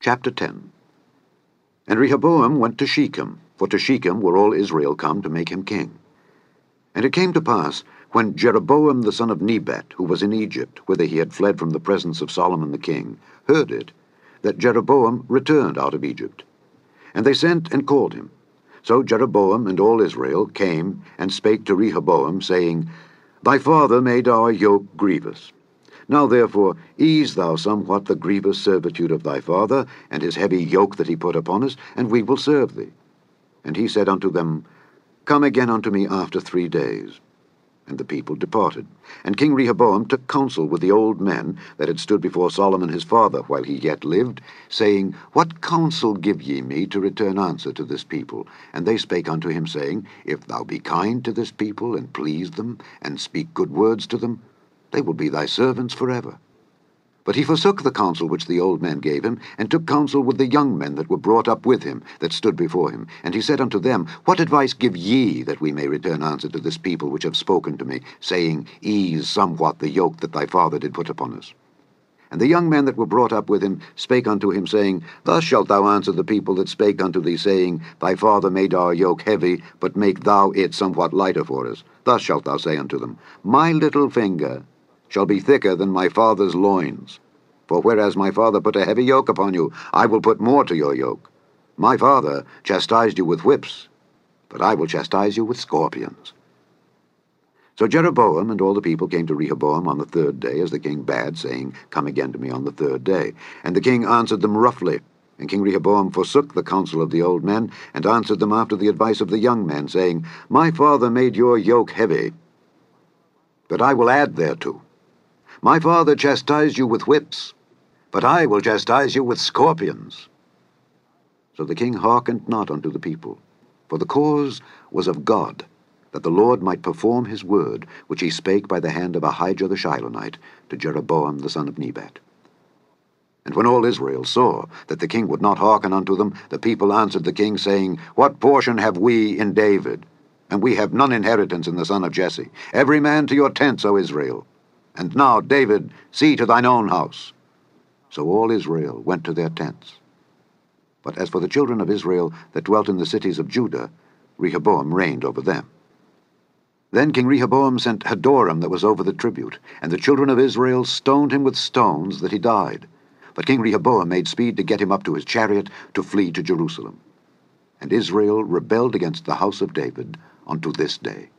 Chapter 10. And Rehoboam went to Shechem, for to Shechem were all Israel come to make him king. And it came to pass, when Jeroboam the son of Nebat, who was in Egypt, whither he had fled from the presence of Solomon the king, heard it, that Jeroboam returned out of Egypt. And they sent and called him. So Jeroboam and all Israel came and spake to Rehoboam, saying, Thy father made our yoke grievous. Now therefore ease thou somewhat the grievous servitude of thy father, and his heavy yoke that he put upon us, and we will serve thee. And he said unto them, Come again unto me after 3 days. And the people departed. And King Rehoboam took counsel with the old men that had stood before Solomon his father while he yet lived, saying, What counsel give ye me to return answer to this people? And they spake unto him, saying, If thou be kind to this people, and please them, and speak good words to them, they will be thy servants forever. But he forsook the counsel which the old men gave him, and took counsel with the young men that were brought up with him, that stood before him. And he said unto them, What advice give ye, that we may return answer to this people which have spoken to me, saying, Ease somewhat the yoke that thy father did put upon us? And the young men that were brought up with him spake unto him, saying, Thus shalt thou answer the people that spake unto thee, saying, Thy father made our yoke heavy, but make thou it somewhat lighter for us. Thus shalt thou say unto them, My little finger shall be thicker than my father's loins. For whereas my father put a heavy yoke upon you, I will put more to your yoke. My father chastised you with whips, but I will chastise you with scorpions. So Jeroboam and all the people came to Rehoboam on the 3rd day, as the king bade, saying, Come again to me on the 3rd day. And the king answered them roughly. And King Rehoboam forsook the counsel of the old men, and answered them after the advice of the young men, saying, My father made your yoke heavy, but I will add thereto. My father chastised you with whips, but I will chastise you with scorpions. So the king hearkened not unto the people, for the cause was of God, that the Lord might perform his word, which he spake by the hand of Ahijah the Shilonite to Jeroboam the son of Nebat. And when all Israel saw that the king would not hearken unto them, the people answered the king, saying, What portion have we in David? And we have none inheritance in the son of Jesse. Every man to your tents, O Israel. And now, David, see to thine own house. So all Israel went to their tents. But as for the children of Israel that dwelt in the cities of Judah, Rehoboam reigned over them. Then King Rehoboam sent Hadoram that was over the tribute, and the children of Israel stoned him with stones that he died. But King Rehoboam made speed to get him up to his chariot to flee to Jerusalem. And Israel rebelled against the house of David unto this day.